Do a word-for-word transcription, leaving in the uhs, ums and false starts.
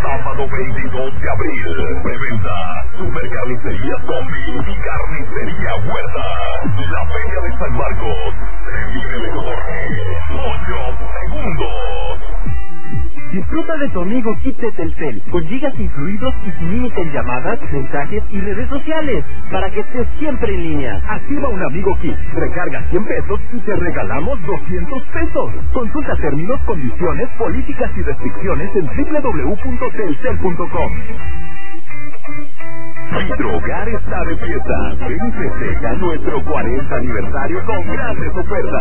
sábado veintidós de abril. Preventa Supercarnicería Zombie y Carnicería Huerta. La Feria de San Marcos se vive mejor en ocho segundos. Disfruta de tu amigo Kit de Telcel, con gigas incluidos y sin límite en llamadas, mensajes y redes sociales, para que estés siempre en línea. Activa un amigo Kit, recarga cien pesos y te regalamos doscientos pesos. Consulta términos, condiciones, políticas y restricciones en doble u doble u doble u punto telcel punto com. Hidrogar está de fiesta. Ven y festeja nuestro cuarenta aniversario con grandes ofertas.